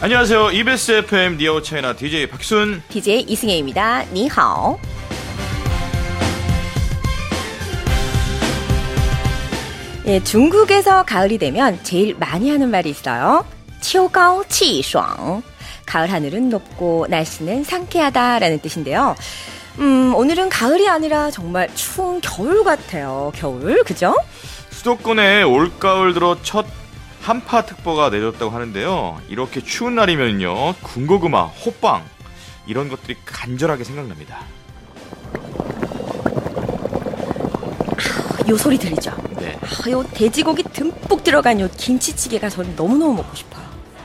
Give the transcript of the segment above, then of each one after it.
안녕하세요. EBS FM 니아오 차이나 DJ 박순, DJ 이승혜입니다. 니하오. 예, 중국에서 가을이 되면 제일 많이 하는 말이 있어요. 秋高气爽. 가을 하늘은 높고 날씨는 상쾌하다라는 뜻인데요. 오늘은 가을이 아니라 정말 추운 겨울 같아요. 겨울, 그죠? 수도권에 올가을 들어 첫 한파특보가 내렸다고 하는데요. 이렇게 추운 날이면요, 군고구마, 호빵 이런 것들이 간절하게 생각납니다. 요 소리 들리죠? 네. 요 돼지고기 듬뿍 들어간 요 김치찌개가 저는 너무너무 먹고 싶어요.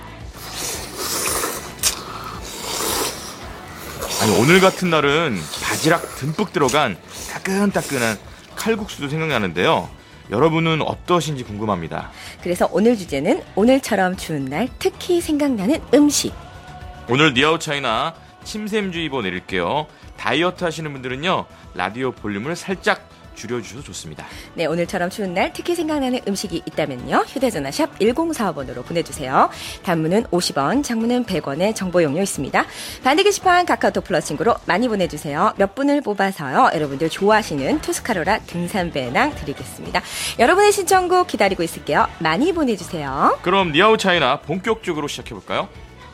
아니, 오늘 같은 날은 바지락 듬뿍 들어간 따끈따끈한 칼국수도 생각나는데요. 여러분은 어떠신지 궁금합니다. 그래서 오늘 주제는 오늘처럼 추운 날 특히 생각나는 음식. 오늘 니아오 차이나 침샘주의보 내릴게요. 다이어트 하시는 분들은요, 라디오 볼륨을 살짝 줄여주셔도 좋습니다. 네, 오늘처럼 추운 날 특히 생각나는 음식이 있다면요, 휴대전화 샵 1045번으로 보내주세요. 단문은 50원, 장문은 100원의 정보 용료 있습니다. 반대 게시판 카카오톡 플러스 친구로 많이 보내주세요. 몇 분을 뽑아서요, 여러분들 좋아하시는 투스카로라 등산 배낭 드리겠습니다. 여러분의 신청곡 기다리고 있을게요. 많이 보내주세요. 그럼 니아오 차이나 본격적으로 시작해볼까요?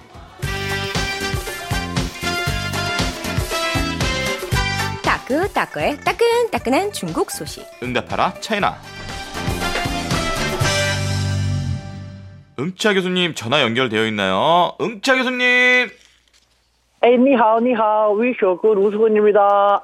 따끈따끈의 따끈따끈한 중국 소식. 응답하라 차이나. 응차 교수님 전화 연결되어 있나요? 응차 교수님. 니하오, 위쇼구 루스군입니다.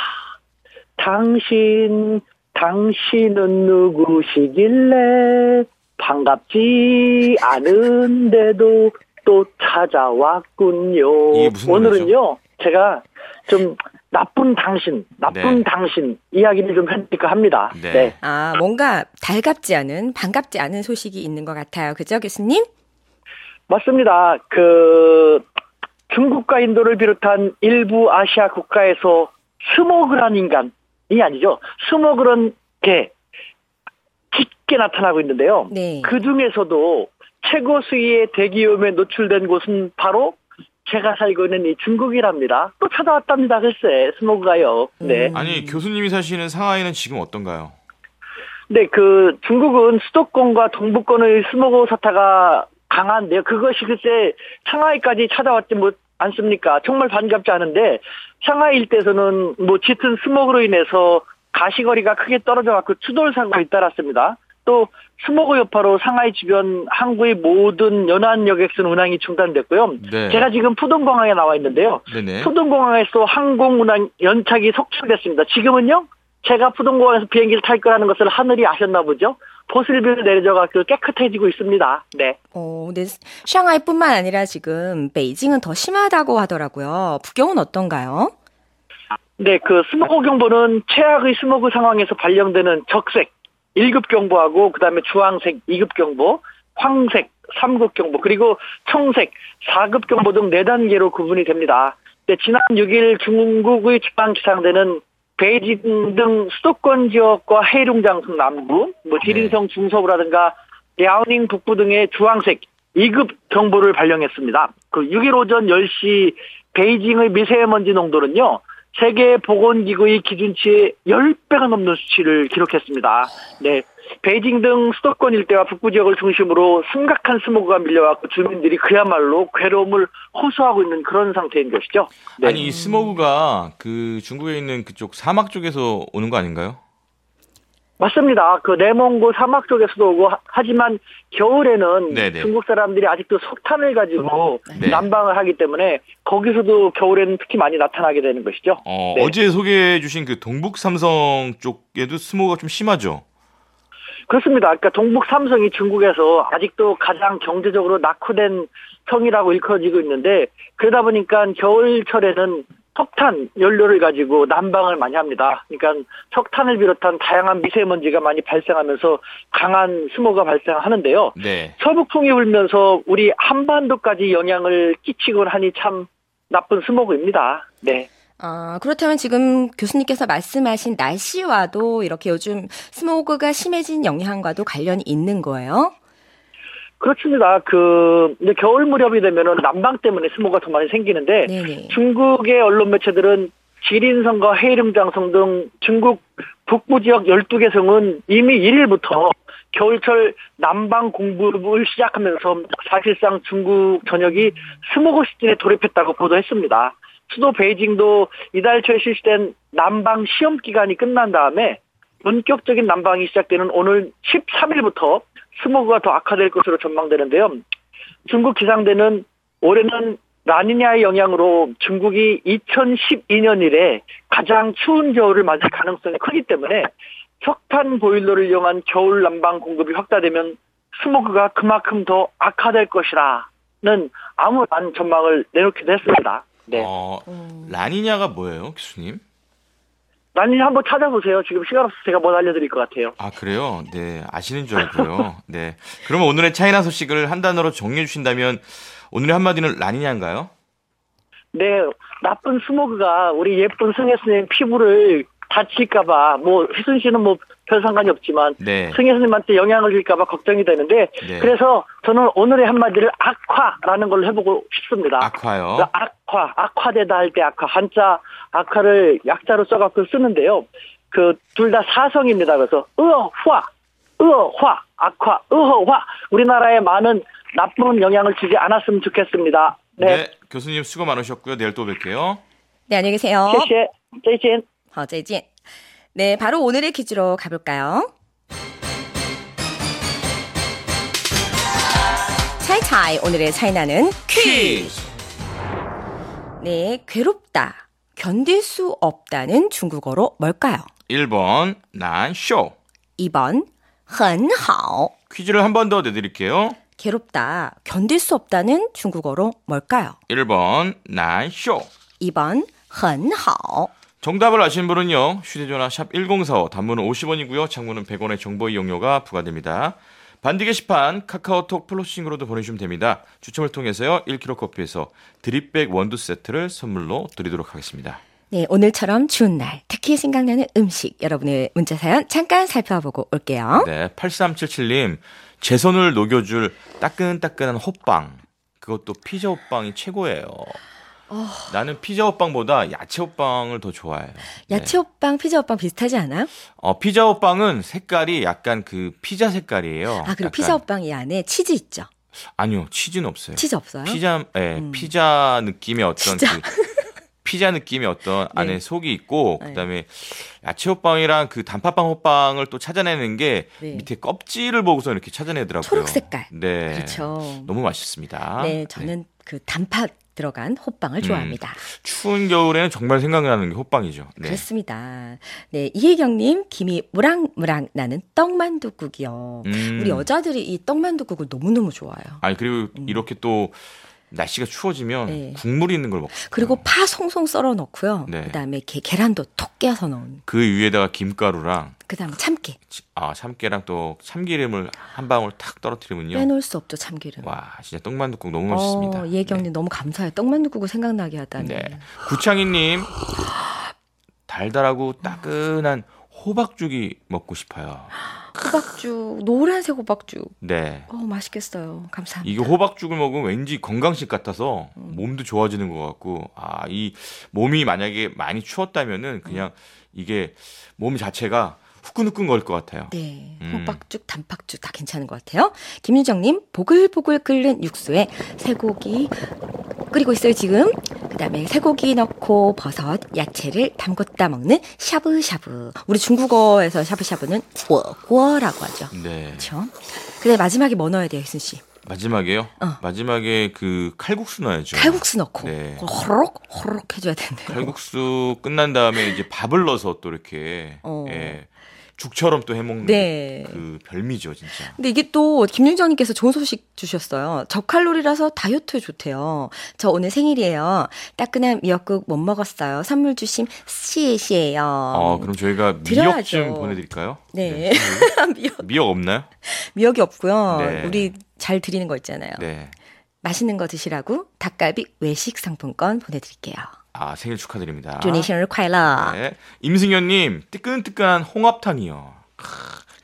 당신은 누구시길래 반갑지 않은데도 또 찾아왔군요. 이게 무슨 오늘은요, 노래죠? 제가 좀 나쁜 당신 이야기를 좀 해볼까 합니다. 네. 뭔가 달갑지 않은, 반갑지 않은 소식이 있는 것 같아요. 그죠, 교수님? 맞습니다. 중국과 인도를 비롯한 일부 아시아 국가에서 스모그란 인간이 아니죠. 스모그란 개 짙게 나타나고 있는데요. 네. 그 중에서도 최고 수위의 대기오염에 노출된 곳은 바로 제가 살고 있는 이 중국이랍니다. 또 찾아왔답니다. 글쎄, 스모그가요. 네. 아니, 교수님이 사시는 상하이는 지금 어떤가요? 네, 중국은 수도권과 동부권의 스모그 사태가 강한데요. 그것이 글쎄 상하이까지 찾아왔지 않습니까? 정말 반갑지 않은데, 상하이 일대에서는 짙은 스모그로 인해서 가시거리가 크게 떨어져 갖고 추돌 사고가 잇따랐습니다. 또 스모그 여파로 상하이 주변 항구의 모든 연안 여객선 운항이 중단됐고요. 네. 제가 지금 푸동공항에 나와 있는데요. 네네. 푸동공항에서 항공 운항 연착이 속출됐습니다. 지금은요, 제가 푸동공항에서 비행기를 탈 거라는 것을 하늘이 아셨나 보죠. 보슬비를 내려져가지고 깨끗해지고 있습니다. 네. 네. 샹하이뿐만 아니라 지금 베이징은 더 심하다고 하더라고요. 북경은 어떤가요? 네, 스모그 경보는 최악의 스모그 상황에서 발령되는 적색 1급 경보하고 그다음에 주황색 2급 경보, 황색 3급 경보, 그리고 청색 4급 경보 등 4단계로 구분이 됩니다. 네, 지난 6일 중국의 지방지상대는 베이징 등 수도권 지역과 해룡장성 남부, 지린성 중서부라든가 랴오닝 북부 등의 주황색 2급 경보를 발령했습니다. 6일 오전 10시 베이징의 미세먼지 농도는요, 세계보건기구의 기준치의 10배가 넘는 수치를 기록했습니다. 네, 베이징 등 수도권 일대와 북부 지역을 중심으로 심각한 스모그가 밀려왔고 주민들이 그야말로 괴로움을 호소하고 있는 그런 상태인 것이죠. 네. 아니, 이 스모그가 중국에 있는 그쪽 사막 쪽에서 오는 거 아닌가요? 맞습니다. 내몽고 사막 쪽에서도 오고, 하지만 겨울에는 네네. 중국 사람들이 아직도 석탄을 가지고 네. 난방을 하기 때문에 거기서도 겨울에는 특히 많이 나타나게 되는 것이죠. 네. 어제 소개해 주신 동북 삼성 쪽에도 스모그가 좀 심하죠? 그렇습니다. 그러니까 동북 삼성이 중국에서 아직도 가장 경제적으로 낙후된 성이라고 일컬어지고 있는데, 그러다 보니까 겨울철에는 석탄 연료를 가지고 난방을 많이 합니다. 그러니까 석탄을 비롯한 다양한 미세먼지가 많이 발생하면서 강한 스모그가 발생하는데요. 네. 서북풍이 불면서 우리 한반도까지 영향을 끼치곤 하니 참 나쁜 스모그입니다. 네. 그렇다면 지금 교수님께서 말씀하신 날씨와도 이렇게 요즘 스모그가 심해진 영향과도 관련이 있는 거예요? 그렇습니다. 이제 겨울 무렵이 되면은 난방 때문에 스모그가 더 많이 생기는데, 네네. 중국의 언론 매체들은 지린성과 헤이름장성 등 중국 북부 지역 12개 성은 이미 1일부터 겨울철 난방 공급을 시작하면서 사실상 중국 전역이 스모그 시즌에 돌입했다고 보도했습니다. 수도 베이징도 이달 초에 실시된 난방 시험 기간이 끝난 다음에 본격적인 난방이 시작되는 오늘 13일부터 스모그가 더 악화될 것으로 전망되는데요. 중국 기상대는 올해는 라니냐의 영향으로 중국이 2012년 이래 가장 추운 겨울을 맞을 가능성이 크기 때문에 석탄 보일러를 이용한 겨울 난방 공급이 확대되면 스모그가 그만큼 더 악화될 것이라는 암울한 전망을 내놓기도 했습니다. 네. 라니냐가 뭐예요, 교수님? 라니냐 한번 찾아보세요. 지금 시간 없어서 제가 못 알려드릴 것 같아요. 아, 그래요? 네, 아시는 줄 알고요. 네. 그러면 오늘의 차이나 소식을 한 단어로 정리해 주신다면 오늘의 한마디는 라니냐인가요? 네, 나쁜 스모그가 우리 예쁜 승혜 선생님 피부를 다칠까봐, 휘순 씨는 별 상관이 없지만, 네. 승혜 선생님한테 영향을 줄까봐 걱정이 되는데, 네. 그래서 저는 오늘의 한마디를 악화라는 걸로 해보고 싶습니다. 악화요? 악화되다 할 때 악화, 한자 악화를 약자로 써갖고 쓰는데요. 둘 다 사성입니다. 그래서, 악화, 우리나라에 많은 나쁜 영향을 주지 않았으면 좋겠습니다. 네, 교수님 수고 많으셨고요. 내일 또 뵐게요. 네, 안녕히 계세요. 谢谢，再见。 好，再见. 네, 바로 오늘의 퀴즈로 가볼까요? 차이차이 오늘의 차이나는 퀴즈. 네, 괴롭다, 견딜 수 없다는 중국어로 뭘까요? 1번 난쇼. 2번 很好. 퀴즈를 한 번 더 내드릴게요. 괴롭다, 견딜 수 없다는 중국어로 뭘까요? 1번 난쇼. 2번 很好. 정답을 아시는 분은요. 휴대전화 샵 1045, 단문은 50원이고요. 장문은 100원의 정보 이용료가 부과됩니다. 반디 게시판 카카오톡 플러싱으로도 보내주시면 됩니다. 추첨을 통해서요. 1kg 커피에서 드립백 원두 세트를 선물로 드리도록 하겠습니다. 네, 오늘처럼 추운 날 특히 생각나는 음식 여러분의 문자 사연 잠깐 살펴보고 올게요. 네, 8377님. 제 손을 녹여줄 따끈따끈한 호빵. 그것도 피자 호빵이 최고예요. 나는 피자 호빵보다 야채 호빵을 더 좋아해요. 야채 호빵, 피자 호빵 비슷하지 않아요? 피자 호빵은 색깔이 약간 피자 색깔이에요. 아, 그리고 약간, 피자 호빵 이 안에 치즈 있죠? 아니요, 치즈는 없어요. 치즈 없어요? 피자 느낌의 어떤 피자 느낌의 어떤 네. 안에 속이 있고, 그다음에 야채 호빵이랑 단팥빵 호빵을 또 찾아내는 게 밑에 껍질을 보고서 이렇게 찾아내더라고요. 초록 색깔. 네. 그렇죠. 너무 맛있습니다. 네, 저는 단팥 들어간 호빵을 좋아합니다. 추운 겨울에는 정말 생각나는 게 호빵이죠. 네. 그렇습니다. 네, 이혜경님, 김이 무랑무랑 나는 떡만둣국이요. 우리 여자들이 이 떡만둣국을 너무너무 좋아해요. 아니, 그리고 이렇게 또 날씨가 추워지면 국물이 있는 걸 먹고 싶어요. 그리고 파 송송 썰어 넣고요. 네. 그다음에 계란도 톡 깨서 넣은. 그 위에다가 김가루랑 그다음에 참깨. 참깨랑 또 참기름을 한 방울 탁 떨어뜨리면요. 빼놓을 수 없죠, 참기름. 와, 진짜 떡만둣국 너무 맛있습니다. 이혜경님 너무 감사해요. 떡만둣국을 생각나게 하다니. 네. 구창희님, 달달하고 따끈한 호박죽이 먹고 싶어요. 호박죽, 노란색 호박죽. 네. 맛있겠어요. 감사합니다. 이게 호박죽을 먹으면 왠지 건강식 같아서 몸도 좋아지는 것 같고, 이 몸이 만약에 많이 추웠다면은 그냥 이게 몸 자체가 후끈후끈 거릴 것 같아요. 네. 호박죽, 단팥죽 다 괜찮은 것 같아요. 김유정님, 보글보글 끓는 육수에 쇠고기 끓이고 있어요, 지금. 그 다음에 쇠고기 넣고 버섯, 야채를 담궜다 먹는 샤브샤브. 우리 중국어에서 샤브샤브는 구워라고 하죠. 네. 그렇죠. 근데 마지막에 뭐 넣어야 돼요, 희순 씨? 마지막에요? 마지막에 칼국수 넣어야죠. 칼국수 넣고. 네. 호로록 해줘야 되는데. 칼국수 끝난 다음에 이제 밥을 넣어서 또 이렇게 죽처럼 또 해먹는 그 별미죠, 진짜. 근데 이게 또 김윤정님께서 좋은 소식 주셨어요. 저칼로리라서 다이어트에 좋대요. 저 오늘 생일이에요. 따끈한 미역국 못 먹었어요. 선물 주심 시에요. 그럼 저희가 미역 좀 보내드릴까요? 네. 미역 없나요? 미역이 없고요. 네. 우리 잘 드리는 거 있잖아요. 네. 맛있는 거 드시라고 닭갈비 외식 상품권 보내드릴게요. 생일 축하드립니다. 祝你生日快乐. 네. 임승현님, 뜨끈뜨끈한 홍합탕이요.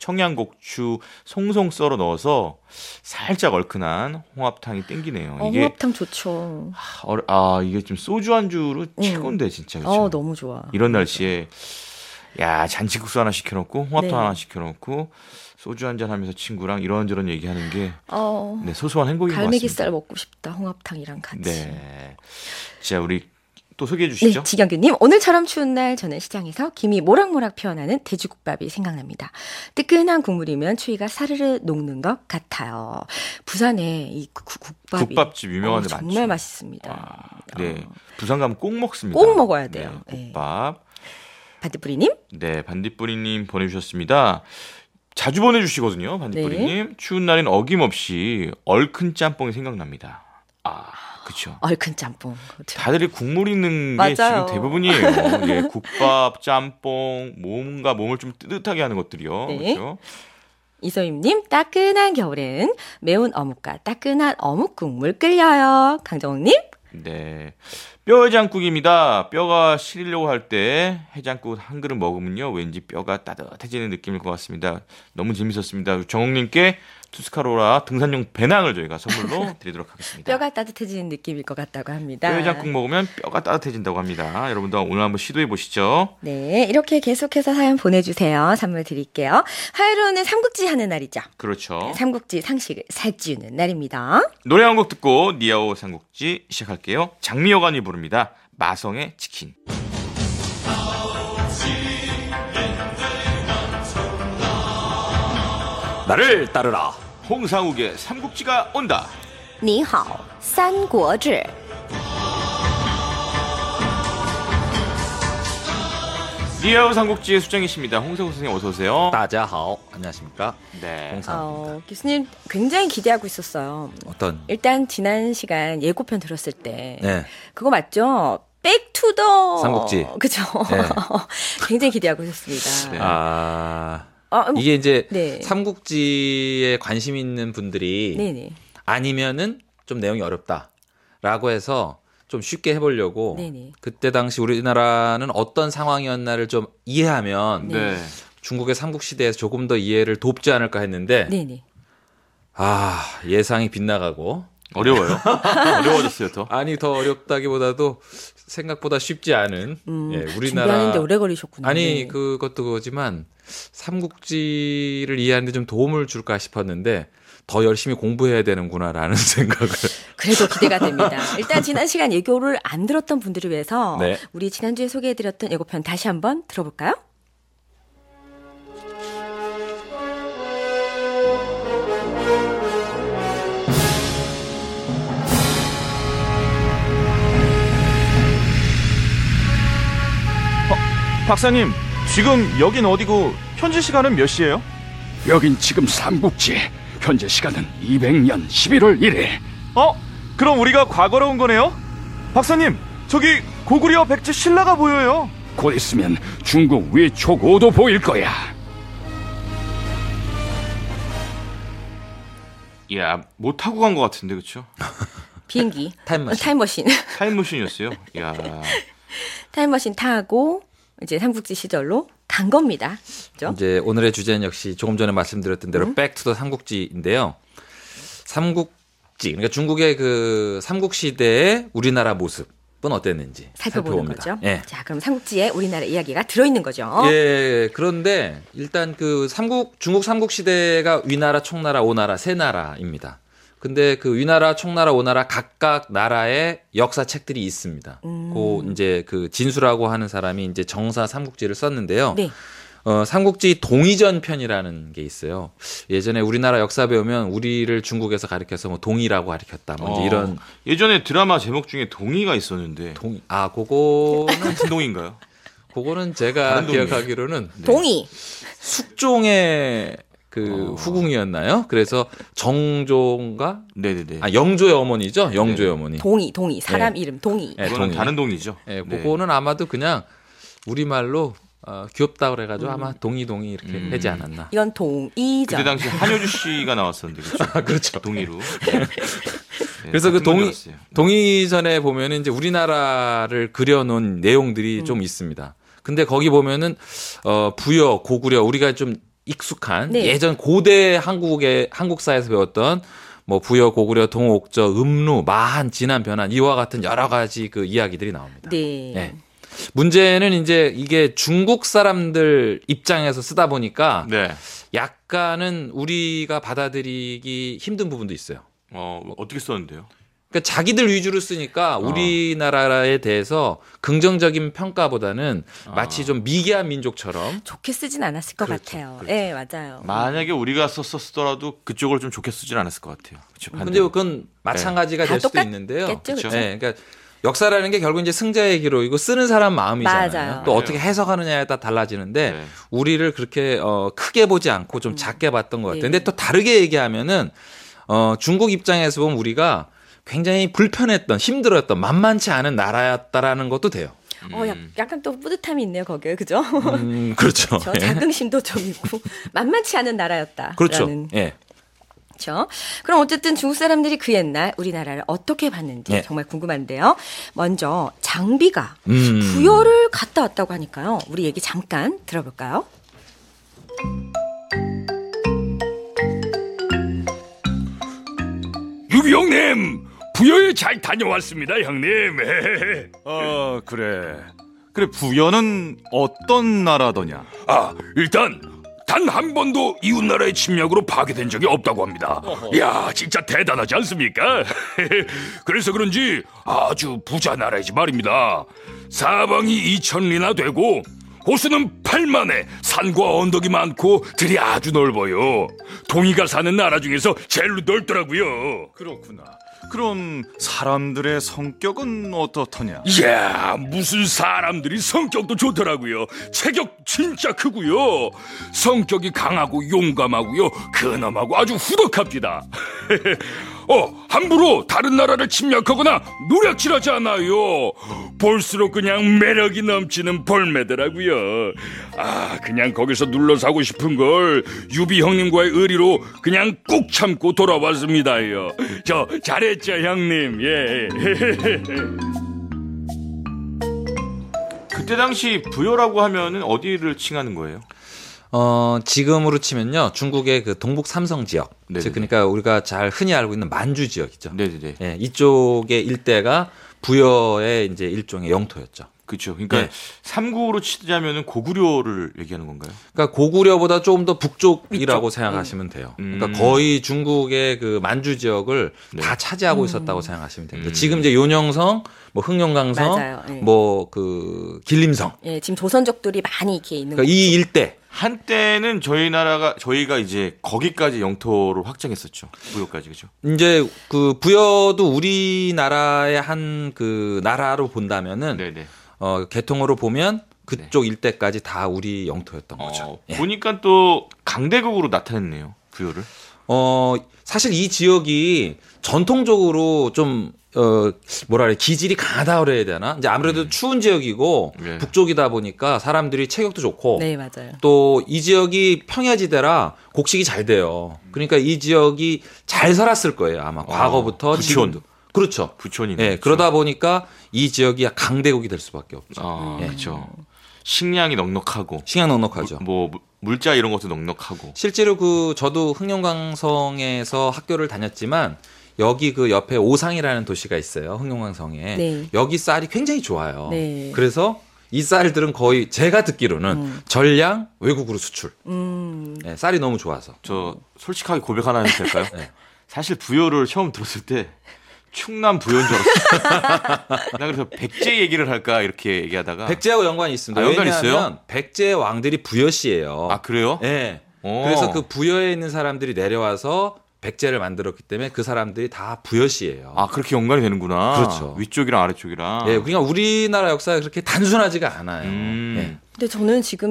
청양고추 송송 썰어 넣어서 살짝 얼큰한 홍합탕이 땡기네요. 이게 홍합탕 좋죠. 이게 좀 소주 안주로 최고인데 진짜. 그렇죠? 너무 좋아. 이런 날씨에 야 잔치국수 하나 시켜놓고 홍합탕 네. 하나 시켜놓고 소주 한잔 하면서 친구랑 이런저런 얘기하는 게 네, 소소한 행복인 것 같습니다. 갈매기살 먹고 싶다. 홍합탕이랑 같이. 네. 자, 우리 또 소개해 네, 주시죠. 지경규님, 오늘처럼 추운 날 저는 시장에서 김이 모락모락 피어나는 돼지국밥이 생각납니다. 뜨끈한 국물이면 추위가 사르르 녹는 것 같아요. 부산에 이 국밥이 국밥집 유명한 데 많죠. 정말 맛있습니다. 네, 부산 가면 꼭 먹습니다. 꼭 먹어야 돼요. 네, 국밥. 반딧불이님? 네, 반딧불이님 보내주셨습니다. 자주 보내주시거든요, 반딧불이님. 네. 추운 날엔 어김없이 얼큰 짬뽕이 생각납니다. 그렇죠. 얼큰 짬뽕. 다들 국물 있는 게 맞아요. 지금 대부분이에요. 예, 국밥, 짬뽕, 뭔가 몸을 좀 뜨뜻하게 하는 것들이요. 네. 그렇죠. 이소임님, 따끈한 겨울엔 매운 어묵과 따끈한 어묵 국물 끓여요. 강정욱님? 네. 뼈해장국입니다. 뼈가 시리려고 할 때 해장국 한 그릇 먹으면요. 왠지 뼈가 따뜻해지는 느낌일 것 같습니다. 너무 재밌었습니다. 정욱님께 투스카로라 등산용 배낭을 저희가 선물로 드리도록 하겠습니다. 뼈가 따뜻해지는 느낌일 것 같다고 합니다. 뼈해장국 먹으면 뼈가 따뜻해진다고 합니다. 여러분도 오늘 한번 시도해 보시죠. 네, 이렇게 계속해서 사연 보내주세요. 선물 드릴게요. 화요일은 삼국지 하는 날이죠. 그렇죠. 삼국지 상식을 살찌우는 날입니다. 노래 한 곡 듣고 니아오 삼국지 시작할게요. 장미여관이 부릅니다. 마성의 치킨. 나를 따르라. 홍상욱의 삼국지가 온다. 你好,三国志. 니아오 삼국지의 수장이십니다. 홍상욱 선생님 어서 오세요. 따자하오. 안녕하십니까? 네. 홍상욱입니다. 교수님 굉장히 기대하고 있었어요. 어떤? 일단 지난 시간 예고편 들었을 때 네. 그거 맞죠? 백투더 삼국지. 그죠? 네. 굉장히 기대하고 있었습니다. 네. 이게 이제 네. 삼국지에 관심 있는 분들이 네네. 아니면은 좀 내용이 어렵다라고 해서 좀 쉽게 해보려고 네네. 그때 당시 우리나라는 어떤 상황이었나를 좀 이해하면 네. 중국의 삼국시대에서 조금 더 이해를 돕지 않을까 했는데 네네. 예상이 빗나가고 어려워요. 어려워졌어요, 더. 아니 더 어렵다기보다도 생각보다 쉽지 않은 우리나라 준비하는데 오래 걸리셨구나. 아니 네. 그것도 그거지만 삼국지를 이해하는데 좀 도움을 줄까 싶었는데 더 열심히 공부해야 되는구나라는 생각을 그래도 기대가 됩니다. 일단 지난 시간 예고를 안 들었던 분들을 위해서 네. 우리 지난주에 소개해드렸던 예고편 다시 한번 들어볼까요? 박사님, 지금 여긴 어디고 현지 시간은 몇 시예요? 여긴 지금 삼국지. 현재 시간은 200년 11월 1일. 그럼 우리가 과거로 온 거네요? 박사님, 저기 고구려와 백제 신라가 보여요. 곧 있으면 중국 위초고도 보일 거야. 야, 못 타고 간 것 같은데, 그렇죠? 비행기. 타임머신. 타임머신. 타임머신이었어요. 야, 타임머신 타고 이제 삼국지 시절로 간 겁니다. 그죠? 이제 오늘의 주제는 역시 조금 전에 말씀드렸던 대로 백투더 삼국지인데요. 삼국지 그러니까 중국의 그 삼국시대의 우리나라 모습은 어땠는지 살펴보는 살펴봅니다. 거죠. 예. 자, 그럼 삼국지에 우리나라 이야기가 들어있는 거죠. 예, 그런데 일단 그 중국 삼국시대가 위나라, 총나라, 오나라 세 나라입니다. 근데 그 위나라, 총나라, 오나라 각각 나라의 역사책들이 있습니다. 그 이제 그 진수라고 하는 사람이 이제 정사 삼국지를 썼는데요. 네. 삼국지 동이전 편이라는 게 있어요. 예전에 우리나라 역사 배우면 우리를 중국에서 가리켜서 뭐 동이라고 가리켰다. 뭐 이제 이런 예전에 드라마 제목 중에 동의가 있었는데 그거는 같은 동인가요? 그거는 제가 다른 동이에요. 기억하기로는 동의. 숙종의 그 후궁이었나요? 그래서 정조인가? 네네네. 영조의 어머니죠. 영조의 어머니. 동의. 사람 이름 동의. 네, 그거는 동의. 다른 동이죠. 예, 네. 그거는 아마도 그냥 우리말로 귀엽다 그래가지고 아마 동이 이렇게 하지 않았나. 이건 동의죠. 그때 당시 한효주 씨가 나왔었는데 그렇죠? 그렇죠. 동의로. 네, 그래서 그 같은 건 줄 알았어요. 동의전에 보면은 이제 우리나라를 그려놓은 내용들이 좀 있습니다. 근데 거기 보면은 부여, 고구려 우리가 좀 익숙한 네. 예전 고대 한국사에서 배웠던 뭐 부여, 고구려, 동옥저, 음루, 마한, 진한, 변한 이와 같은 여러 가지 그 이야기들이 나옵니다. 네. 네. 문제는 이제 이게 중국 사람들 입장에서 쓰다 보니까 네. 약간은 우리가 받아들이기 힘든 부분도 있어요. 어떻게 썼는데요? 그러니까 자기들 위주로 쓰니까 우리나라에 대해서 긍정적인 평가보다는 마치 좀 미개한 민족처럼 좋게 쓰진 않았을 것 그렇죠. 같아요. 네, 맞아요. 만약에 우리가 썼더라도 그쪽을 좀 좋게 쓰진 않았을 것 같아요. 그쵸, 근데 반대로. 그건 마찬가지가 다 될 수도 똑같겠죠, 있는데요. 그쵸? 네, 그러니까 역사라는 게 결국 이제 승자의 기록이고 쓰는 사람 마음이잖아요. 맞아요. 또 맞아요. 어떻게 해석하느냐에 따라 달라지는데 네. 우리를 그렇게 크게 보지 않고 좀 작게 봤던 것 같아요. 네. 근데 또 다르게 얘기하면은 중국 입장에서 보면 우리가 굉장히 불편했던, 힘들었던, 만만치 않은 나라였다라는 것도 돼요. 약간 또 뿌듯함이 있네요, 거기에. 그죠? 그렇죠. 저 예. 자긍심도 좀 있고 만만치 않은 나라였다. 그렇죠. 예. 그렇죠. 그럼 어쨌든 중국 사람들이 그 옛날 우리나라를 어떻게 봤는지 네. 정말 궁금한데요. 먼저 장비가 음. 부여를 갔다 왔다고 하니까요. 우리 얘기 잠깐 들어볼까요? 유비 형님, 부여에 잘 다녀왔습니다, 형님. 그래. 그래, 부여는 어떤 나라더냐? 일단 단 한 번도 이웃나라의 침략으로 파괴된 적이 없다고 합니다. 이야, 진짜 대단하지 않습니까? 그래서 그런지 아주 부자 나라이지 말입니다. 사방이 2,000리나 되고 호수는 8만에, 산과 언덕이 많고 들이 아주 넓어요. 동이가 사는 나라 중에서 제일 넓더라고요. 그렇구나. 그럼 사람들의 성격은 어떻더냐? 이야, 무슨 사람들이 성격도 좋더라고요. 체격 진짜 크고요. 성격이 강하고 용감하고요. 근엄하고 아주 후덕합니다. 함부로 다른 나라를 침략하거나 노략질하지 않아요. 볼수록 그냥 매력이 넘치는 볼매더라고요. 그냥 거기서 눌러 사고 싶은 걸 유비 형님과의 의리로 그냥 꾹 참고 돌아왔습니다요. 저 잘했죠, 형님. 예. 그때 당시 부여라고 하면은 어디를 칭하는 거예요? 지금으로 치면요. 중국의 그 동북 삼성 지역. 네네네. 즉 그러니까 우리가 잘 흔히 알고 있는 만주 지역이죠. 네네네. 예, 이쪽의 일대가 부여의 이제 일종의 영토였죠. 그렇죠. 그러니까 네. 삼국으로 치자면은 고구려를 얘기하는 건가요? 그러니까 고구려보다 조금 더 북쪽이라고 생각하시면 돼요. 그러니까 거의 중국의 그 만주 지역을 네. 다 차지하고 있었다고 생각하시면 됩니다. 지금 이제 요녕성, 뭐 흥룡강성, 맞아요. 네. 뭐 그 길림성. 예, 지금 조선족들이 많이 이렇게 있는 그러니까 이 일대. 한때는 저희가 이제 거기까지 영토를 확장했었죠. 부여까지, 그죠? 이제 그 부여도 우리나라의 한 그 나라로 본다면은 네네. 개통으로 보면 그쪽 일대까지 다 우리 영토였던 거죠. 예. 보니까 또 강대국으로 나타냈네요. 부여를. 사실 이 지역이 전통적으로 좀 뭐라 그래, 기질이 강하다 그래야 되나? 이제 아무래도 추운 지역이고 네. 북쪽이다 보니까 사람들이 체격도 좋고 네, 맞아요. 또 이 지역이 평야지대라 곡식이 잘 돼요. 그러니까 이 지역이 잘 살았을 거예요. 아마 과거부터 부촌. 지금도. 그렇죠. 부촌이네. 예, 그러다 보니까 이 지역이 강대국이 될 수밖에 없죠. 예. 그렇죠. 식량이 넉넉하고 식량 넉넉하죠. 뭐 물자 이런 것도 넉넉하고. 실제로 그 저도 흥룡강성에서 학교를 다녔지만 여기 그 옆에 오상이라는 도시가 있어요. 흥룡강성에. 네. 여기 쌀이 굉장히 좋아요. 네. 그래서 이 쌀들은 거의 제가 듣기로는 전량 외국으로 수출. 네, 쌀이 너무 좋아서. 저 솔직하게 고백 하나 해도 될까요? 네. 사실 부여를 처음 들었을 때 충남 부여인 줄 알았어요. 나 그래서 백제 얘기를 할까 이렇게 얘기하다가 백제하고 연관이 있습니다. 연관이 왜냐하면 있어요? 백제 왕들이 부여씨예요. 아 그래요? 네. 오. 그래서 그 부여에 있는 사람들이 내려와서 백제를 만들었기 때문에 그 사람들이 다 부여씨예요. 아 그렇게 연관이 되는구나. 그렇죠. 위쪽이랑 아래쪽이랑. 예, 그러니까 우리나라 역사가 그렇게 단순하지가 않아요. 예. 근데 저는 지금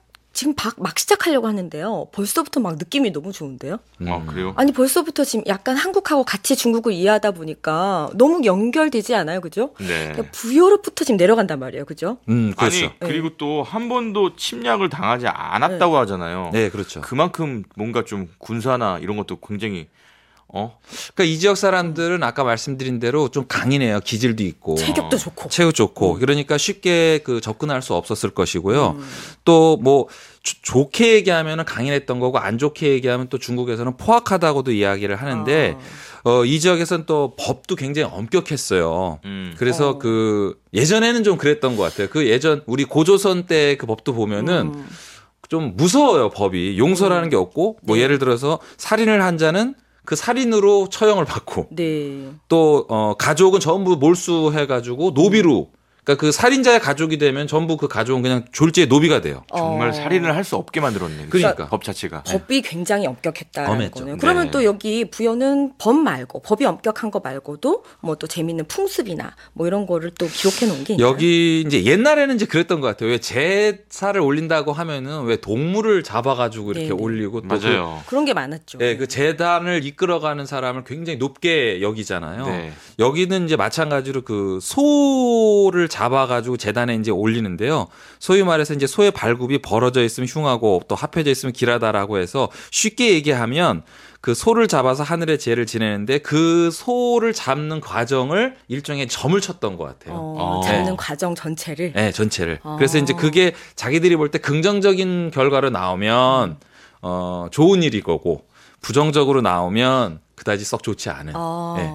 막 시작하려고 하는데요. 벌써부터 막 느낌이 너무 좋은데요? 아 그래요? 아니, 벌써부터 지금 약간 한국하고 같이 중국을 이해하다 보니까 너무 연결되지 않아요? 그죠? 네. 그러니까 부여로부터 지금 내려간단 말이에요. 그죠? 그렇죠. 아니 그리고 또 한 번도 침략을 당하지 않았다고 하잖아요. 네, 그렇죠. 그만큼 뭔가 좀 군사나 이런 것도 굉장히 그러니까 이 지역 사람들은 아까 말씀드린 대로 좀 강인해요. 기질도 있고. 체격도 좋고. 체격 좋고. 그러니까 쉽게 그 접근할 수 없었을 것이고요. 또 뭐 좋게 얘기하면 강인했던 거고 안 좋게 얘기하면 또 중국에서는 포악하다고도 이야기를 하는데 이 지역에서는 또 법도 굉장히 엄격했어요. 그래서 그 예전에는 좀 그랬던 것 같아요. 그 예전 우리 고조선 때 그 법도 보면은 좀 무서워요. 법이 용서라는 게 없고 뭐 예를 들어서 살인을 한 자는 그 살인으로 처형을 받고 네. 또 가족은 전부 몰수해가지고 노비로 그러니까 그 살인자의 가족이 되면 전부 그 가족은 그냥 졸지의 노비가 돼요. 정말 살인을 할 수 없게 만들었네. 그러니까. 법 자체가. 법이 굉장히 엄격했다는 엄했죠. 거네요. 그러면 네. 또 여기 부여는 법 말고 법이 엄격한 거 말고도 뭐 또 재미있는 풍습이나 뭐 이런 거를 또 기록해 놓은 게 있나요? 여기 이제 옛날에는 이제 그랬던 것 같아요. 왜 제사를 올린다고 하면은 왜 동물을 잡아가지고 이렇게 네네. 올리고 또 맞아요. 그런 게 많았죠. 그 재단을 이끌어가는 사람을 굉장히 높게 여기잖아요. 네. 여기는 이제 마찬가지로 그 소를 잡아가지고 재단에 이제 올리는데요. 소위 말해서 이제 소의 발굽이 벌어져 있으면 흉하고 또 합해져 있으면 길하다라고 해서 쉽게 얘기하면 그 소를 잡아서 하늘의 제를 지내는데 그 소를 잡는 과정을 일종의 점을 쳤던 것 같아요. 잡는 과정 전체를. 네, 전체를. 그래서 이제 그게 자기들이 볼 때 긍정적인 결과로 나오면 좋은 일이 거고 부정적으로 나오면 그다지 썩 좋지 않은. 네.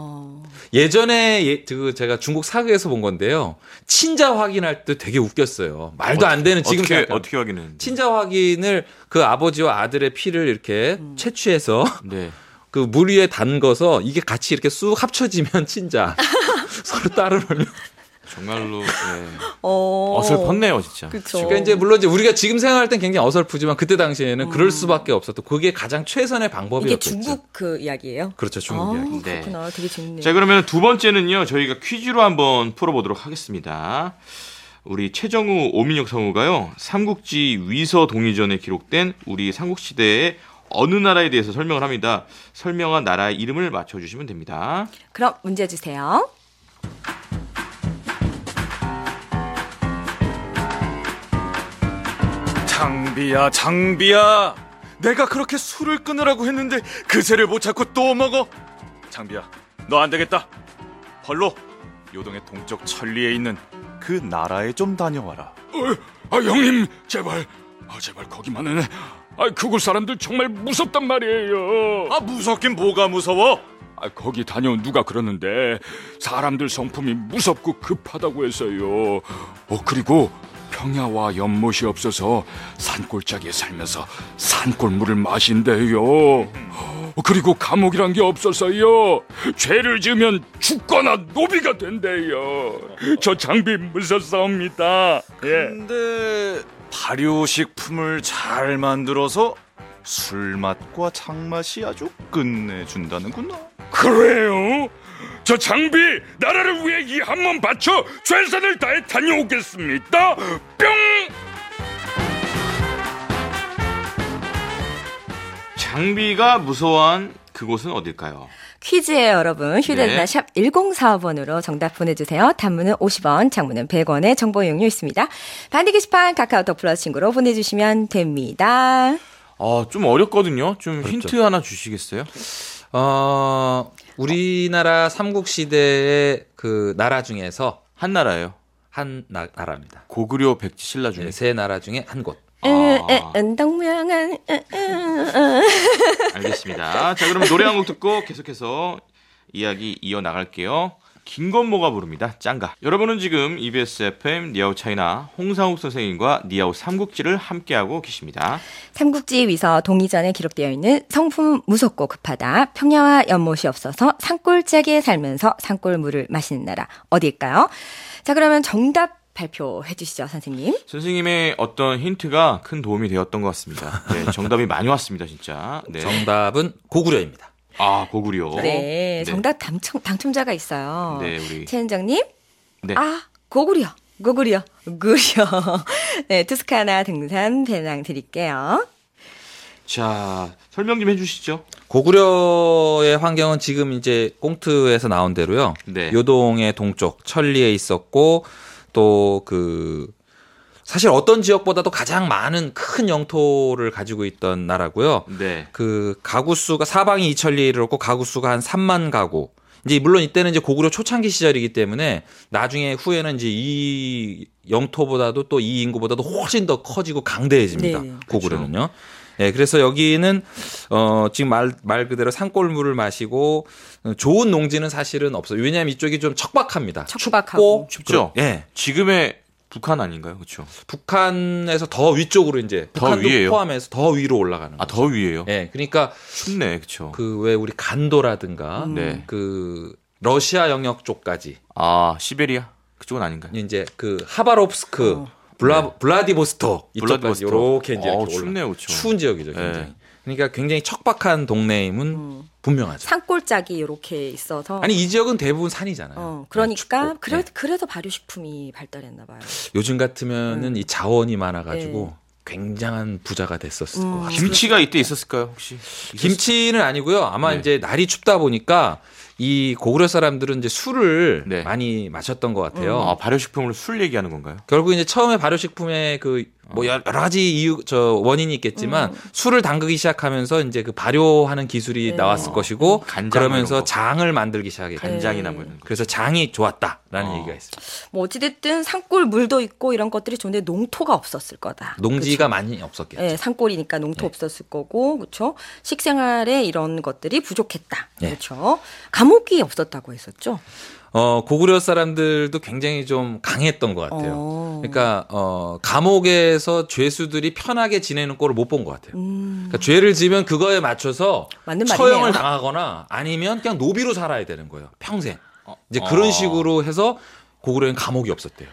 예전에 그 제가 중국 사극에서 본 건데요. 친자 확인할 때 되게 웃겼어요. 말도 안 되는 지금 어떻게 확인했는데? 친자 확인을 그 아버지와 아들의 피를 이렇게 채취해서 네. 그 물 위에 담궈서 이게 같이 이렇게 쑥 합쳐지면 친자. 서로 따르면. 정말로 어설펐네요, 진짜. 그렇죠. 그러니까 이제 물론 이제 우리가 지금 생각할 땐 굉장히 어설프지만 그때 당시에는 그럴 수밖에 없었던 그게 가장 최선의 이게 방법이었겠죠. 중국 그 이야기예요? 그렇죠, 중국 이야기. 네. 그렇구나. 되게 재밌네요. 자, 그러면 두 번째는요, 저희가 퀴즈로 한번 풀어보도록 하겠습니다. 우리 최정우, 오민혁 성우가요, 삼국지 위서 동의전에 기록된 우리 삼국시대의 어느 나라에 대해서 설명을 합니다. 설명한 나라의 이름을 맞춰주시면 됩니다. 그럼 문제 주세요. 장비야. 내가 그렇게 술을 끊으라고 했는데 그새를 못 찾고 또 먹어. 장비야, 너 안 되겠다. 벌로 요동의 동쪽 천리에 있는 그 나라에 좀 다녀와라. 형님 제발 제발 거기만은 그곳 사람들 정말 무섭단 말이에요. 무섭긴 뭐가 무서워? 거기 다녀온 누가 그러는데 사람들 성품이 무섭고 급하다고 해서요. 그리고 평야와 연못이 없어서 산골짜기에 살면서 산골물을 마신대요. 그리고 감옥이란 게 없어서요. 죄를 지으면 죽거나 노비가 된대요. 저 장비 무섭사옵니다. 근데 발효식품을 잘 만들어서 술맛과 장맛이 아주 끝내준다는구나. 그래요? 저 장비 나라를 위해 이 한 몸 바쳐 최선을 다해 다녀오겠습니다. 뿅! 장비가 무서워한 그곳은 어딜까요? 퀴즈예요, 여러분. 휴대전화 네. 샵 1045번으로 정답 보내주세요. 단문은 50원, 장문은 100원의 정보 이용료 있습니다. 반디 게시판 카카오톡 플러스 친구로 보내주시면 됩니다. 좀 어렵거든요. 좀 힌트 하나 주시겠어요? 우리나라 삼국시대의 그 나라 중에서 한 나라예요. 한 나라입니다. 고구려 백지 신라 중에. 네, 세 나라 중에 한 곳. 은동명은 알겠습니다. 자, 그러면 노래 한 곡 듣고 계속해서 이야기 이어나갈게요. 김건모가 부릅니다. 짱가. 여러분은 지금 EBS FM 니아우 차이나 홍상욱 선생님과 니아우 삼국지를 함께하고 계십니다. 삼국지 위서 동의전에 기록되어 있는 성품 무섭고 급하다. 평야와 연못이 없어서 산골짜기에 살면서 산골물을 마시는 나라 어디일까요? 자, 그러면 정답 발표해 주시죠, 선생님. 선생님의 어떤 힌트가 큰 도움이 되었던 것 같습니다. 네, 정답이 많이 왔습니다, 진짜. 네. 정답은 고구려입니다. 고구려. 네, 정답 당첨자가 있어요. 네, 우리. 최은정님. 네. 고구려. 네, 투스카나 등산 배낭 드릴게요. 자, 설명 좀 해주시죠. 고구려의 환경은 지금 이제 꽁트에서 나온 대로요. 네. 요동의 동쪽 천리에 있었고 또 그 사실 어떤 지역보다도 가장 많은 큰 영토를 가지고 있던 나라고요. 네. 그 가구 수가 사방이 2천리에 이르렀고 가구 수가 한 3만 가구. 이제 물론 이때는 이제 고구려 초창기 시절이기 때문에 나중에 후에는 이제 이 영토보다도 또 이 인구보다도 훨씬 더 커지고 강대해집니다. 네. 고구려는요. 예, 그래서 여기는 지금 말 그대로 산골물을 마시고 좋은 농지는 사실은 없어요. 왜냐하면 이쪽이 좀 척박합니다. 척박하고. 춥죠? 예. 지금의 북한 아닌가요? 그렇죠? 북한에서 더 위쪽으로 이제 더 북한도 위에요? 포함해서 더 위로 올라가는 아, 거죠. 더 위에요? 예, 그러니까 춥네. 그렇죠. 그 왜 우리 간도라든가 네. 그 러시아 영역 쪽까지 아, 시베리아? 그쪽은 아닌가요? 이제 그 하바롭스크, 블라디보스토크 이쪽까지 블라디보스토크. 이렇게 이제 이렇게 춥네요, 그쵸. 추운 지역이죠, 굉장히. 네. 그러니까 굉장히 척박한 동네임은 분명하죠. 산골짜기 이렇게 있어서. 아니 이 지역은 대부분 산이잖아요. 그러니까 춥고. 네. 그래서 발효식품이 발달했나 봐요. 요즘 같으면은 이 자원이 많아가지고 굉장한 부자가 됐었을 것 같아요. 김치가 이때 있었을까요, 혹시? 김치는 아니고요. 아마 네. 이제 날이 춥다 보니까 이 고구려 사람들은 이제 술을 네. 많이 마셨던 것 같아요. 아, 발효식품으로 술 얘기하는 건가요? 결국 이제 처음에 발효식품에 그 뭐 여러 가지 이유 원인이 있겠지만 술을 담그기 시작하면서 이제 그 발효하는 기술이 나왔을 것이고 간장 그러면서 이런 거. 장을 만들기 시작했고 간장이나 뭐 이런 거. 그래서 장이 좋았다라는 얘기가 있습니다. 뭐 어찌됐든 산골 물도 있고 이런 것들이 좋은데 농토가 없었을 거다. 농지가 많이 없었겠죠. 예, 산골이니까 농토 없었을 거고, 그렇죠. 식생활에 이런 것들이 부족했다. 네. 그렇죠. 감옥이 없었다고 했었죠. 고구려 사람들도 굉장히 좀 강했던 것 같아요. 그러니까 감옥에서 죄수들이 편하게 지내는 꼴을 못 본 것 같아요. 그러니까 죄를 지면 그거에 맞춰서 맞는 처형을 말이네요. 당하거나 아니면 그냥 노비로 살아야 되는 거예요. 평생. 이제 그런 식으로 해서 고구려엔 감옥이 없었대요.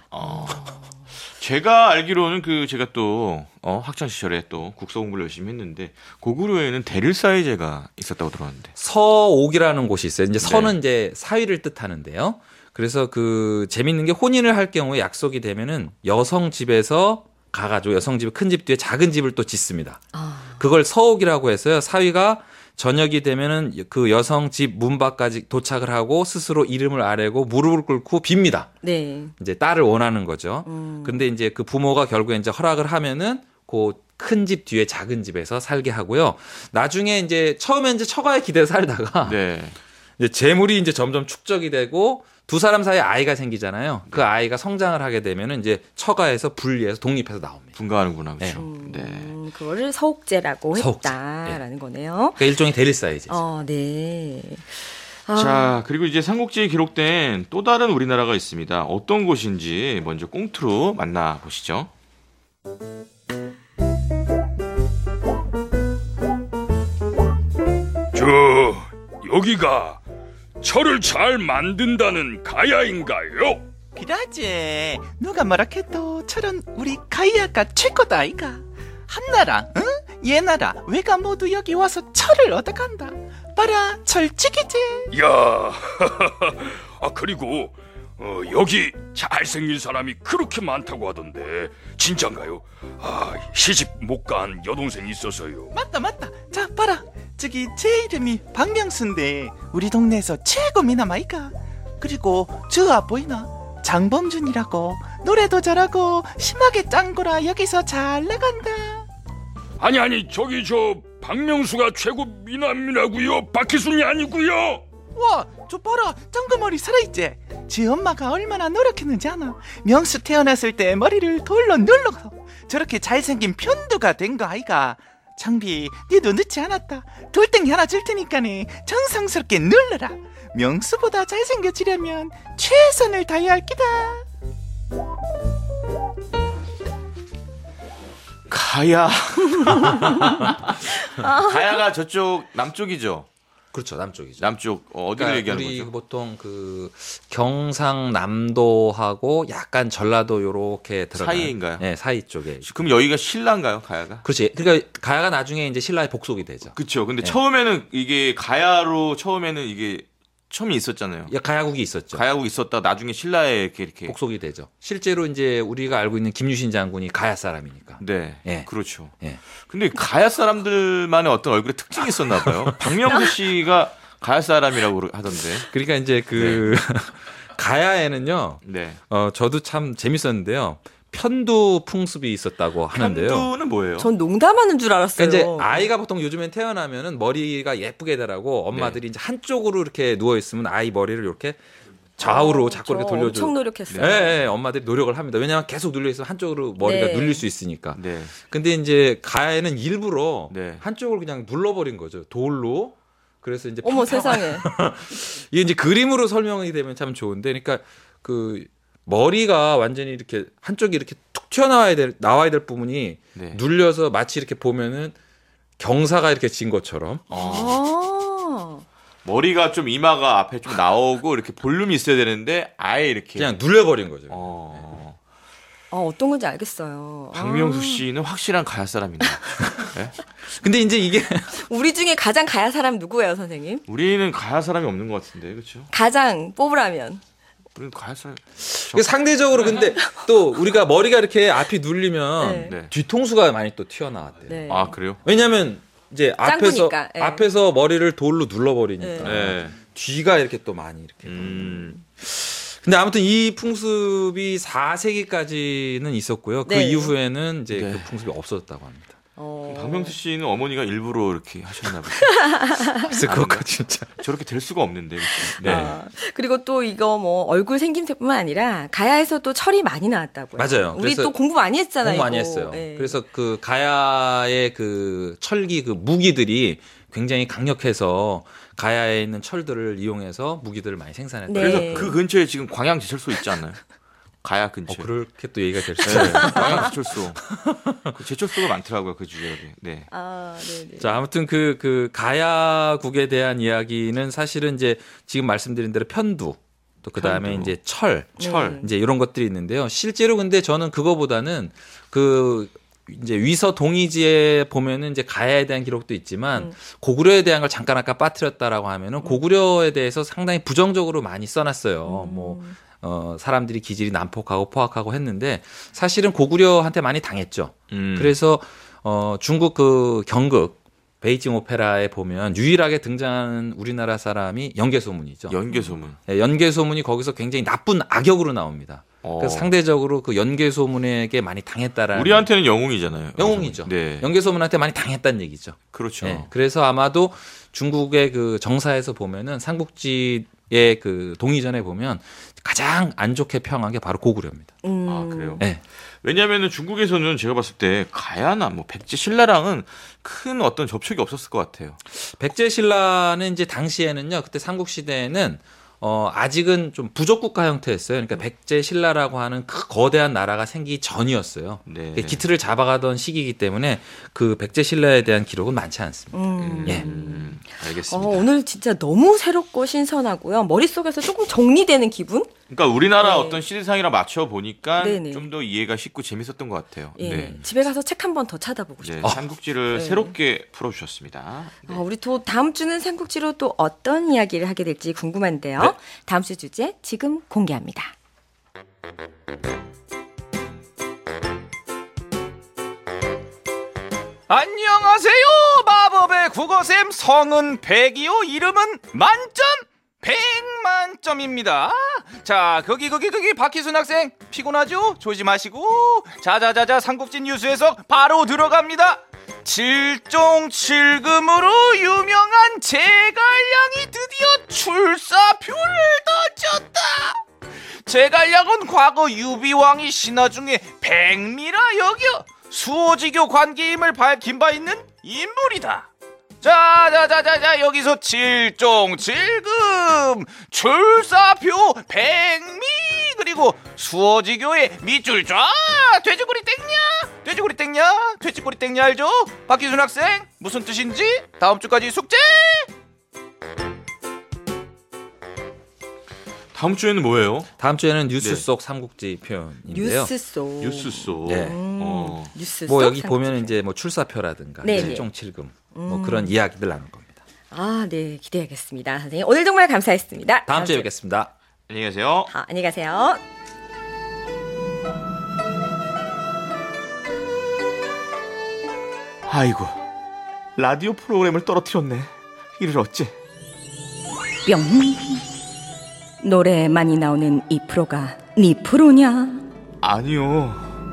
제가 알기로는 제가 또 학창 시절에 또 국서 공부를 열심히 했는데 고구려에는 대릴사회제가 있었다고 들었는데. 서옥이라는 곳이 있어요. 이제 서는 네. 이제 사위를 뜻하는데요. 그래서 그 재밌는 게 혼인을 할 경우에 약속이 되면은 여성 집에서 가가지고 여성 집 큰 집 뒤에 작은 집을 또 짓습니다. 그걸 서옥이라고 해서요. 사위가 저녁이 되면은 그 여성 집 문 밖까지 도착을 하고 스스로 이름을 아뢰고 무릎을 꿇고 빕니다. 네. 이제 딸을 원하는 거죠. 근데 이제 그 부모가 결국에 이제 허락을 하면은 그 큰 집 뒤에 작은 집에서 살게 하고요. 나중에 이제 처음에 이제 처가에 기대 살다가 네. 이제 재물이 이제 점점 축적이 되고 두 사람 사이에 아이가 생기잖아요. 그 아이가 성장을 하게 되면은 이제 처가에서 분리해서 독립해서 나옵니다. 분가하는구나. 그렇죠. 네. 그거를 서옥제라고 서옥제. 했다라는 거네요. 그러니까 일종의 대리사이즈. 네. 자, 그리고 이제 삼국지에 기록된 또 다른 우리나라가 있습니다. 어떤 곳인지 먼저 꽁트로 만나보시죠. 여기가 철을 잘 만든다는 가야인가요? 그러지. 누가 뭐라 해도 철은 우리 가이아가 최고다 아이가. 한나라, 응? 얘나라, 왜가 모두 여기 와서 철을 얻어간다. 봐라, 철찍이지. 야, 그리고 여기 잘생긴 사람이 그렇게 많다고 하던데 진짠가요? 시집 못 간 여동생이 있어서요. 맞다. 자, 봐라. 저기 제 이름이 박명수인데 우리 동네에서 최고 미남 아이가. 그리고 저 앞 보이나? 장범준이라고 노래도 잘하고 심하게 짱구라 여기서 잘 나간다. 아니 저기 저 박명수가 최고 미남이라고요? 박희순이 아니고요. 와, 저 봐라, 짱구머리 살아있지? 지 엄마가 얼마나 노력했는지 아나? 명수 태어났을 때 머리를 돌로 눌러서 저렇게 잘생긴 편두가 된 거 아이가. 장비, 니도 늦지 않았다. 돌덩이 하나 줄 테니까네 정성스럽게 눌러라. 명수보다 잘생겨지려면 최선을 다해야 할 기다. 가야. 가야가 저쪽 남쪽이죠. 그렇죠, 남쪽이죠. 남쪽 어디를 얘기하는 우리 거죠? 보통 그 경상남도하고 약간 전라도 요렇게 들어가는 사이인가요? 네, 사이 쪽에. 그럼 여기가 신라인가요, 가야가? 그렇지. 그러니까 가야가 나중에 이제 신라의 복속이 되죠. 그렇죠. 근데 네. 처음에는 이게 가야로 처음에는 이게 처음이 있었잖아요. 가야국이 있었죠. 가야국 있었다 나중에 신라에 이렇게 복속이 되죠. 실제로 이제 우리가 알고 있는 김유신 장군이 가야 사람이니까. 네, 예. 그렇죠. 예. 근데 가야 사람들만의 어떤 얼굴에 특징이 있었나 봐요. 박명수 씨가 가야 사람이라고 하던데. 그러니까 이제 그 가야에는요. 네. 저도 참 재밌었는데요. 편두 풍습이 있었다고 하는데요. 편두는 뭐예요? 전 농담하는 줄 알았어요. 그러니까 이제 아이가 보통 요즘엔 태어나면은 머리가 예쁘게 되라고 엄마들이 이제 한쪽으로 이렇게 누워 있으면 아이 머리를 이렇게 좌우로 자꾸 이렇게 돌려줘. 엄청 노력했어요. 네, 엄마들이 노력을 합니다. 왜냐하면 계속 눌려 있으면 한쪽으로 머리가 네. 눌릴 수 있으니까. 네. 근데 이제 가야는 일부러 네. 한쪽을 그냥 눌러버린 거죠. 돌로. 그래서 이제 어머 세상에. 이게 이제 그림으로 설명이 되면 참 좋은데, 그러니까 그 머리가 완전히 이렇게 한쪽이 이렇게 툭 튀어나와야 될 부분이 네. 눌려서 마치 이렇게 보면은 경사가 이렇게 진 것처럼. 아. 머리가 좀 이마가 앞에 좀 나오고 이렇게 볼륨이 있어야 되는데 아예 이렇게 그냥 눌려버린 거죠. 어떤 건지 알겠어요. 박명수 씨는 확실한 가야 사람이네. 네? 근데 이제 이게 우리 중에 가장 가야 사람 누구예요, 선생님? 우리는 가야 사람이 없는 것 같은데, 그렇죠? 가장 뽑으라면. 우리는 가야 사람. 상대적으로 근데 또 우리가 머리가 이렇게 앞이 눌리면 네. 네. 뒤통수가 많이 또 튀어나왔대요. 네. 아 그래요? 왜냐면 이제 짱구니까, 예. 앞에서 머리를 돌로 눌러버리니까 네. 뒤가 이렇게 또 많이 이렇게. 근데 아무튼 이 풍습이 4세기까지는 있었고요. 그 네. 이후에는 이제 네. 그 풍습이 없어졌다고 합니다. 박명수 씨는 어머니가 일부러 이렇게 하셨나 보죠. 그래서 그것까지 진짜. 저렇게 될 수가 없는데. 그렇죠? 네. 그리고 또 이거 뭐 얼굴 생김새뿐만 아니라 가야에서 또 철이 많이 나왔다고요. 맞아요. 우리 그래서 또 공부 많이 했잖아요. 공부 많이 이거. 했어요. 네. 그래서 그 가야의 그 철기 그 무기들이 굉장히 강력해서 가야에 있는 철들을 이용해서 무기들을 많이 생산했다. 네. 그래서 그 근처에 지금 광양 제철소 있지 않나요? 가야 근처에. 그렇게 또 얘기가 될 수 네. 있어요. 광양 제철소. 그 제철소가 많더라고요, 그 지역에. 네. 네네. 자, 아무튼 그 가야국에 대한 이야기는 사실은 이제 지금 말씀드린 대로 편두, 또 그 다음에 편두. 이제 철, 네. 이제 이런 것들이 있는데요. 실제로 근데 저는 그거보다는 그 이제 위서 동의지에 보면은 이제 가야에 대한 기록도 있지만 고구려에 대한 걸 잠깐 아까 빠뜨렸다라고 하면은 고구려에 대해서 상당히 부정적으로 많이 써놨어요. 뭐 사람들이 기질이 난폭하고 포악하고 했는데 사실은 고구려한테 많이 당했죠. 그래서 중국 그 경극 베이징 오페라에 보면 유일하게 등장하는 우리나라 사람이 연개소문이죠. 연개소문. 네, 연개소문이 거기서 굉장히 나쁜 악역으로 나옵니다. 그래서 상대적으로 그 연개소문에게 많이 당했다라는. 우리한테는 영웅이잖아요. 영웅이죠. 네. 연개소문한테 많이 당했다는 얘기죠. 그렇죠. 네, 그래서 아마도 중국의 그 정사에서 보면은 삼국지의 그 동의전에 보면 가장 안 좋게 평한 게 바로 고구려입니다. 아, 그래요? 네. 왜냐하면 중국에서는 제가 봤을 때 가야나 뭐 백제 신라랑은 큰 어떤 접촉이 없었을 것 같아요. 백제 신라는 이제 당시에는요, 그때 삼국 시대에는 아직은 좀 부족 국가 형태였어요. 그러니까 백제 신라라고 하는 거대한 나라가 생기기 전이었어요. 네. 기틀을 잡아가던 시기이기 때문에 그 백제 신라에 대한 기록은 많지 않습니다. 예. 알겠습니다. 오늘 진짜 너무 새롭고 신선하고요. 머릿속에서 조금 정리되는 기분? 그러니까 우리나라 네. 어떤 시대상이랑 맞춰 보니까 네네. 좀 더 이해가 쉽고 재밌었던 것 같아요. 예. 네. 집에 가서 책 한 번 더 찾아보고 네, 싶어요. 삼국지를 네. 새롭게 풀어주셨습니다. 네. 우리 또 다음 주는 삼국지로 또 어떤 이야기를 하게 될지 궁금한데요. 네. 다음 주 주제 지금 공개합니다. 안녕하세요. 마법의 국어쌤 성은 100이요. 이름은 만점 100만점입니다. 자, 거기 박희순 학생 피곤하죠? 조심하시고. 자자자자 삼국지 뉴스 해석 바로 들어갑니다. 7종 7금으로 유명한 제갈량이 드디어 출사표를 던졌다. 제갈량은 과거 유비왕이 신하 중에 백미라 여겨 수호지교 관계임을 밝힌 바 있는 인물이다. 자, 여기서 7종 7금 출사표 백미 그리고 수호지교의 밑줄 쫙 돼지꼬리 땡냐 알죠? 박기순 학생 무슨 뜻인지 다음 주까지 숙제. 다음 주에는 뭐예요? 다음 주에는 뉴스 네. 속 삼국지 표현인데요. 뉴스 속. 뉴스 속. 네. 뉴스 뭐 속 여기 보면 이제 뭐 출사표라든가 네네. 7종 7금 뭐 그런 이야기들 나눌 겁니다. 네. 기대하겠습니다. 선생님 오늘 정말 감사했습니다. 다음 주에 뵙겠습니다. 안녕히 계세요. 안녕히 가세요. 아이고, 라디오 프로그램을 떨어뜨렸네. 이를 어째? 뿅. 노래 많이 나오는 이 프로가 네 프로냐? 아니요.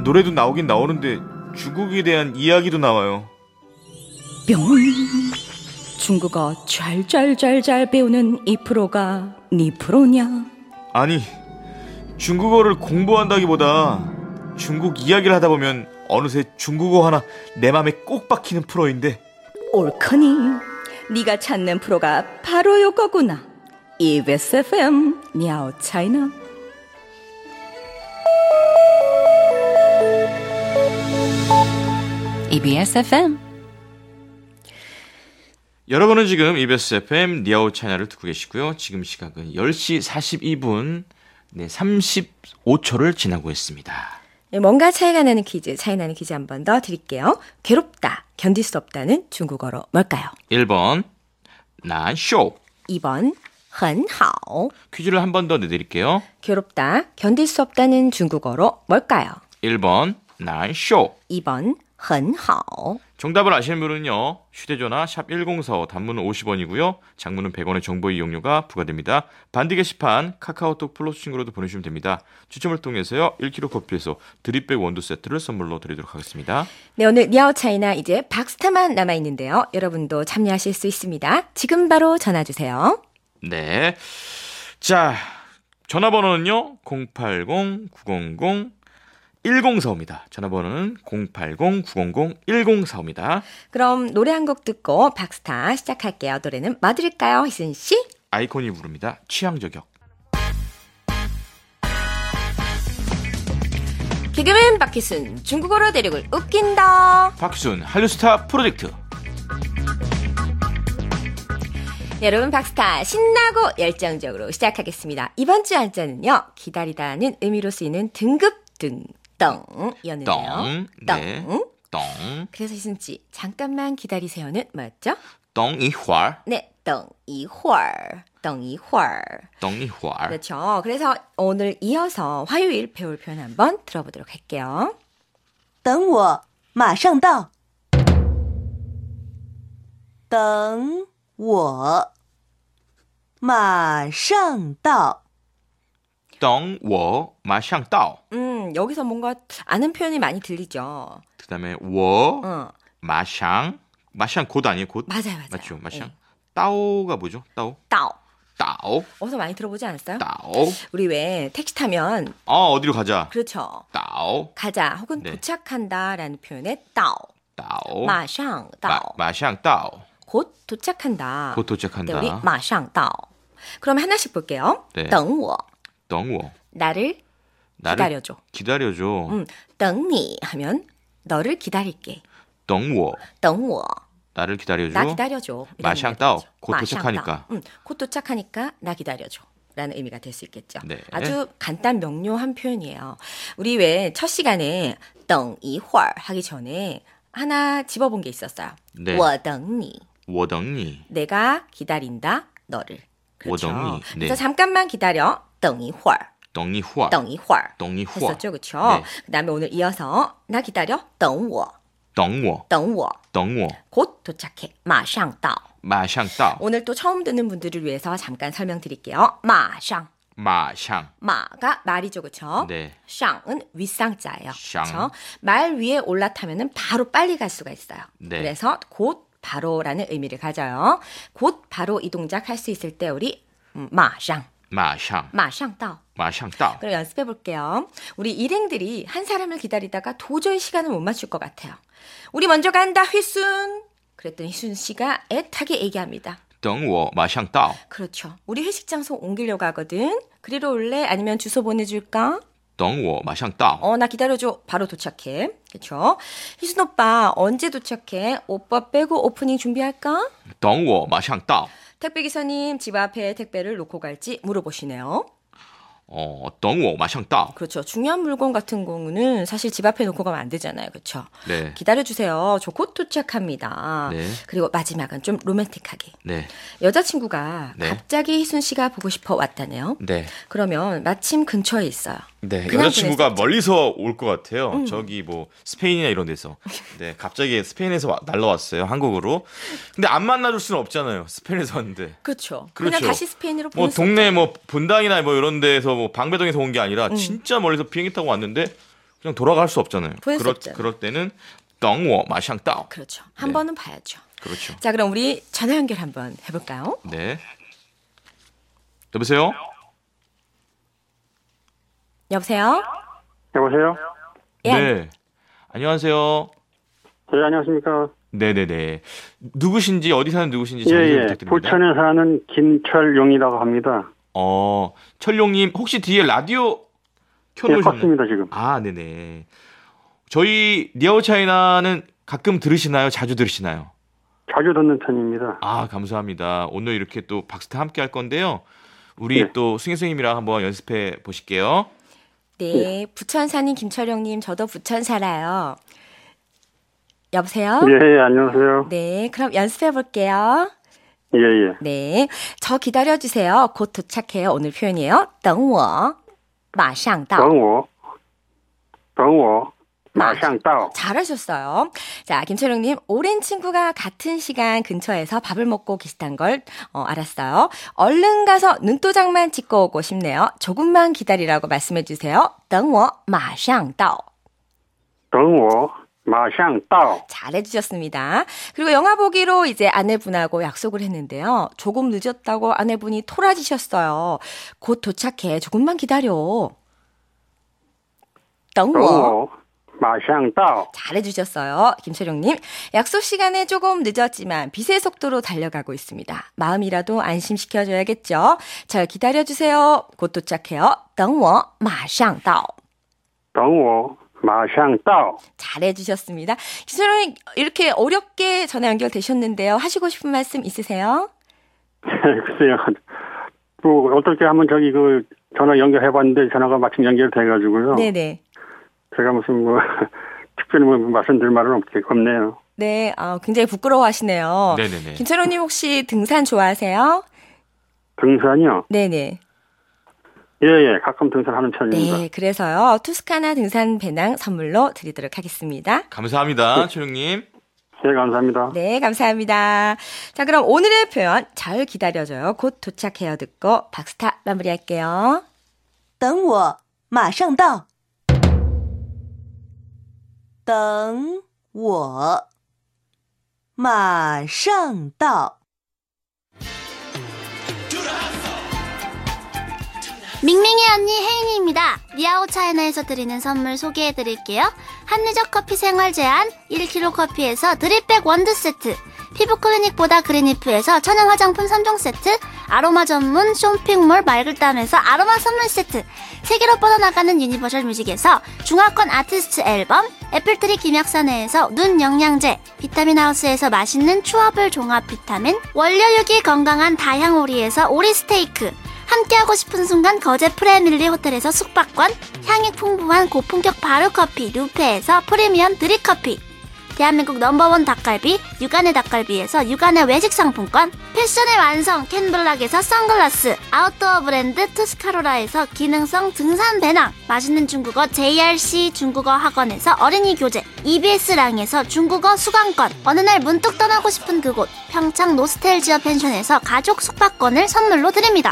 노래도 나오긴 나오는데 중국에 대한 이야기도 나와요. 뿅. 중국어 잘 배우는 이 프로가 네 프로냐? 아니, 중국어를 공부한다기보다 중국 이야기를 하다 보면 어느새 중국어 하나 내 맘에 꼭 박히는 프로인데. 옳거니 네가 찾는 프로가 바로 요거구나. EBS FM 니아오 차이나. EBS FM. 여러분은 지금 EBS FM 니아오 차이나를 듣고 계시고요. 지금 시각은 10시 42분 35초를 지나고 있습니다. 뭔가 차이가 나는 퀴즈, 차이 나는 퀴즈 한 번 더 드릴게요. 괴롭다, 견딜 수 없다는 중국어로 뭘까요? 1번 난쇼. 2번 很好. 퀴즈를 한 번 더 내드릴게요. 괴롭다, 견딜 수 없다는 중국어로 뭘까요? 1번 난쇼. 2번 很好. 정답을 아시는 분은요. 휴대전화 샵 1045 단문은 50원이고요. 장문은 100원의 정보 이용료가 부과됩니다. 반디 게시판 카카오톡 플러스 친구로도 보내주시면 됩니다. 추첨을 통해서요. 1kg 커피에서 드립백 원두 세트를 선물로 드리도록 하겠습니다. 네, 오늘 니아오 차이나 이제 박스타만 남아있는데요. 여러분도 참여하실 수 있습니다. 지금 바로 전화주세요. 네. 자, 전화번호는요. 080-900-1045입니다. 전화번호는 080-900-1045입니다. 그럼 노래 한 곡 듣고 박스타 시작할게요. 노래는 뭐 들을까요, 희순 씨? 아이콘이 부릅니다. 취향저격. 개그맨 박희순, 중국어로 대륙을 웃긴다. 박희순 한류스타 프로젝트. 여러분, 박스타 신나고 열정적으로 시작하겠습니다. 이번 주 한자는요, 기다리다는 의미로 쓰이는 등급 덩이었는데요. 덩. 네. 덩. 그래서 희순 씨, 잠깐만 기다리세요는 뭐였죠? 덩이활. 네, 덩이활. 덩이활. 그렇죠. 그래서 오늘 이어서 화요일 배울 표현 한번 들어보도록 할게요. 等我马上到等我马上到 덩워 마샹따오. 여기서 뭔가 아는 표현이 많이 들리죠. 그다음에 워 어, 마샹 곧 아니에요? 곧? 맞아요. 맞죠? 마샹. 네. 따오가 뭐죠? 따오. 따오. 따오. 어디서 많이 들어보지 않았어요? 따오. 우리 왜 택시 타면 어디로 가자. 그렇죠. 따오. 가자 혹은 네. 도착한다라는 표현에 따오. 따오. 마샹 따오. 마샹 따오. 곧 도착한다. 곧 도착한다. 네, 우리 마샹 따오. 그럼 하나씩 볼게요. 네. 等我 덩워. 나를 기다려줘. 기다려줘. 等你 하면 너를 기다릴게. 덩워. 等我 나를 기다려줘. 나 기다려줘. 이런 마샹 의미가 따오. 되죠. 곧 마샹 도착하니까. 따오. 곧 도착하니까 나 기다려줘. 라는 의미가 될 수 있겠죠. 네. 아주 간단 명료한 표현이에요. 우리 왜 첫 시간에 等一会儿 하기 전에 하나 집어본 게 있었어요. 네. 我等你 워덩니. 내가 기다린다 너를. 그렇죠. 我等你. 네. 그래서 잠깐만 기다려 等一会儿 덩이후아. 等一会儿 덩이후아. 했었죠. 그렇죠? 네. 그다음에 오늘 이어서 나 기다려 等我 덩워. 等我 덩워. 곧 도착해 马上到 마샹 따오. 오늘 또 처음 듣는 분들을 위해서 잠깐 설명드릴게요. 马上 마샹. 마가 말이죠. 그렇죠? 네. 샹은 윗상자예요. 샹. 그렇죠? 말 위에 올라타면은 바로 빨리 갈 수가 있어요. 네. 그래서 곧 바로라는 의미를 가져요. 곧 바로 이 동작 할 수 있을 때 우리 马上 마샹. 马上到 마샹 따오. 그럼 연습해 볼게요. 우리 일행들이 한 사람을 기다리다가 도저히 시간을 못 맞출 것 같아요. 우리 먼저 간다, 휘순. 그랬더니 휘순 씨가 애타게 얘기합니다. 等我马上到. 그렇죠. 우리 회식 장소 옮기려고 하거든. 그리러 올래? 아니면 주소 보내줄까? 等我马上到. 나 기다려줘. 바로 도착해. 그렇죠? 희순 오빠 언제 도착해? 오빠 빼고 오프닝 준비할까? 等我马上到. 택배기사님 집 앞에 택배를 놓고 갈지 물어보시네요. 等我马上到. 그렇죠. 중요한 물건 같은 경우는 사실 집 앞에 놓고 가면 안 되잖아요. 그렇죠? 네. 기다려주세요. 저 곧 도착합니다. 네. 그리고 마지막은 좀 로맨틱하게. 네. 여자친구가 네. 갑자기 희순 씨가 보고 싶어 왔다네요. 네. 그러면 마침 근처에 있어요. 네. 그냥 여자친구가 보냈었죠. 멀리서 올 것 같아요. 저기 뭐 스페인이나 이런 데서. 네. 갑자기 스페인에서 날라왔어요. 한국으로. 근데 안 만나줄 수는 없잖아요. 스페인에서 왔는데. 그렇죠. 그렇죠. 그냥 다시 스페인으로 뭐 보낼 수 동네 없잖아요. 뭐 분당이나 뭐 이런 데서 뭐 방배동에서 온 게 아니라 진짜 멀리서 비행기 타고 왔는데 그냥 돌아갈 수 없잖아요. 보낼 수 없잖아요. 그럴 때는 等我马上到. 그렇죠. 한 네. 번은 봐야죠. 그렇죠. 자, 그럼 우리 전화 연결 한번 해볼까요? 네. 여보세요? 여보세요? 여보세요? 예. 네. 안녕하세요. 네, 안녕하십니까. 네네네. 누구신지, 어디 사는 누구신지 자기 소개 부탁드립니다. 부천에 사는 김철용이라고 합니다. 철용님, 혹시 뒤에 라디오 예, 켜놓으셨나요? 컸습니다, 지금. 아, 네네. 저희 니아오차이나는 가끔 들으시나요? 자주 들으시나요? 자주 듣는 편입니다. 아, 감사합니다. 오늘 이렇게 또 박스타 함께 할 건데요. 우리 네. 또 승혜 선생님이랑 한번 연습해 보실게요. 네, 부천 사는 김철용님, 저도 부천 살아요. 여보세요? 예, 안녕하세요. 네, 그럼 연습해 볼게요. 예, 예. 네, 저 기다려주세요. 곧 도착해요. 오늘 표현이에요. 等我马上到. 等我马上到. 잘하셨어요. 자, 김철용님, 오랜 친구가 같은 시간 근처에서 밥을 먹고 계시단 걸 알았어요. 얼른 가서 눈도장만 찍고 오고 싶네요. 조금만 기다리라고 말씀해 주세요. 等我马上到. 等我马上到. 잘해주셨습니다. 그리고 영화 보기로 이제 아내분하고 약속을 했는데요. 조금 늦었다고 아내분이 토라지셨어요. 곧 도착해. 조금만 기다려. 等我马上到. 잘해주셨어요. 김철용님. 약속 시간에 조금 늦었지만 빛의 속도로 달려가고 있습니다. 마음이라도 안심시켜줘야겠죠. 잘 기다려주세요. 곧 도착해요. 等我马上到. 等我马上到. 잘해주셨습니다. 김철용님 이렇게 어렵게 전화 연결되셨는데요. 하시고 싶은 말씀 있으세요? 글쎄요. 뭐 어떻게 하면 저기 그 전화 연결해봤는데 전화가 마침 연결돼가지고요. 네네. 제가 무슨 뭐 특별히 뭐 말씀드릴 말은 없네요. 네, 굉장히 부끄러워하시네요. 네네네. 김철용님 혹시 등산 좋아하세요? 등산이요? 네네. 예, 가끔 등산하는 편입니다. 네, 그래서요. 투스카나 등산 배낭 선물로 드리도록 하겠습니다. 감사합니다, 철용님. 네, 감사합니다. 네, 감사합니다. 자, 그럼 오늘의 표현 잘 기다려줘요. 곧 도착해요 듣고 박스타 마무리할게요. 等我马上到。等我马上到。 밍밍이 언니 혜인이입니다. 니아오차이나에서 드리는 선물 소개해드릴게요. 한리적 커피 생활 제한 1kg 커피에서 드립백 원두 세트, 피부 클리닉보다 그린이프에서 천연 화장품 3종 세트, 아로마 전문 쇼핑몰 말글담에서 아로마 선물 세트, 세계로 뻗어나가는 유니버셜 뮤직에서 중화권 아티스트 앨범, 애플트리 김약사내에서 눈 영양제, 비타민 하우스에서 맛있는 추어블 종합 비타민, 원료육이 건강한 다향오리에서 오리 스테이크, 함께하고 싶은 순간 거제 프레밀리 호텔에서 숙박권, 향이 풍부한 고품격 바르커피 루페에서 프리미엄 드립커피, 대한민국 넘버원 닭갈비 육안의 닭갈비에서 육안의 외식 상품권, 패션의 완성 캔블락에서 선글라스, 아웃도어 브랜드 투스카로라에서 기능성 등산 배낭, 맛있는 중국어 JRC 중국어 학원에서 어린이 교재, EBS랑에서 중국어 수강권, 어느 날 문득 떠나고 싶은 그곳 평창 노스텔지어 펜션에서 가족 숙박권을 선물로 드립니다.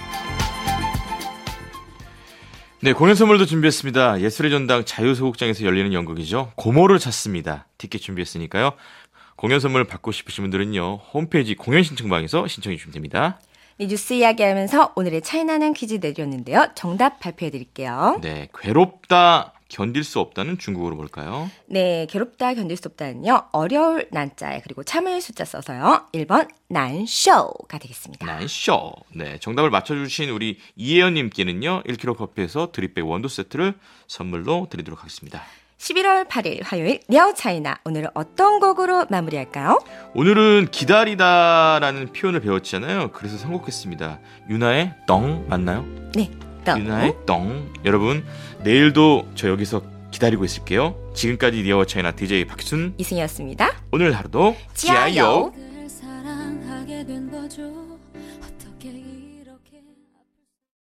네, 공연 선물도 준비했습니다. 예술의 전당 자유소극장에서 열리는 연극이죠. 고모를 찾습니다. 티켓 준비했으니까요. 공연 선물 받고 싶으신 분들은요. 홈페이지 공연 신청방에서 신청해 주시면 됩니다. 네, 뉴스 이야기하면서 오늘의 차이나는 퀴즈 내드렸는데요. 정답 발표해 드릴게요. 네, 괴롭다, 견딜 수 없다는 중국어로 볼까요? 네, 괴롭다, 견딜 수 없다는요. 어려울 난자에 그리고 참을 숫자 써서요. 1번 난쇼가 되겠습니다. 난쇼. 네, 정답을 맞춰주신 우리 이혜연님께는요. 1kg 커피에서 드립백 원두 세트를 선물로 드리도록 하겠습니다. 11월 8일 화요일 니아오차이나 오늘은 어떤 곡으로 마무리할까요? 오늘은 기다리다라는 표현을 배웠잖아요. 그래서 선곡했습니다. 유나의 떵 맞나요? 네, 떵. 유나의 떵. 여러분 내일도 저 여기서 기다리고 있을게요. 지금까지 니아오차이나 DJ 박순 이승이었습니다. 오늘 하루도 지아요. 지아요. 사랑하게 된 거죠.